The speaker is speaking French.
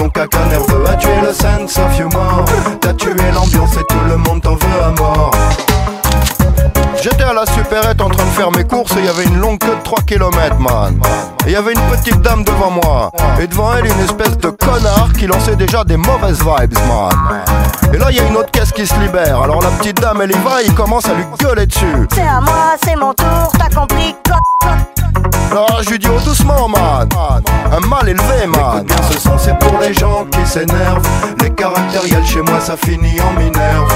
ton caca nerveux a tué le sense of humor. T'as tué l'ambiance et tout le monde t'en veut à mort. J'étais à la supérette en train de faire mes courses et il y avait une longue queue de 3 km, man. Et il y avait une petite dame devant moi. Et devant elle, une espèce de connard qui lançait déjà des mauvaises vibes, man. Et là, il y a une autre caisse qui se libère. Alors la petite dame, elle y va, il commence à lui gueuler dessus. C'est à moi, c'est mon tour, t'as compris? Alors je lui dis, oh doucement, man. Un mal élevé, man. Écoute bien, ce son, c'est pour les gens qui s'énervent. Les caractériels chez moi, ça finit en minerve.